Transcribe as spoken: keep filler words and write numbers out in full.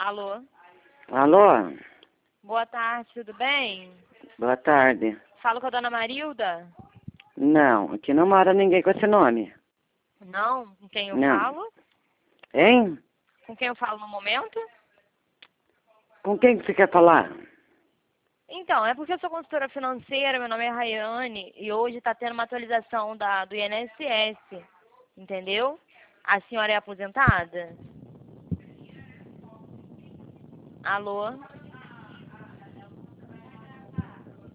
Alô? Alô? Boa tarde, tudo bem? Boa tarde. Falo com a dona Marilda? Não, aqui não mora ninguém com esse nome. Não? Com quem eu Não. falo? Hein? Com quem eu falo no momento? Com quem que você quer falar? Então, é porque eu sou consultora financeira, meu nome é Rayane, e hoje está tendo uma atualização da, do I N S S, entendeu? A senhora é aposentada? Alô?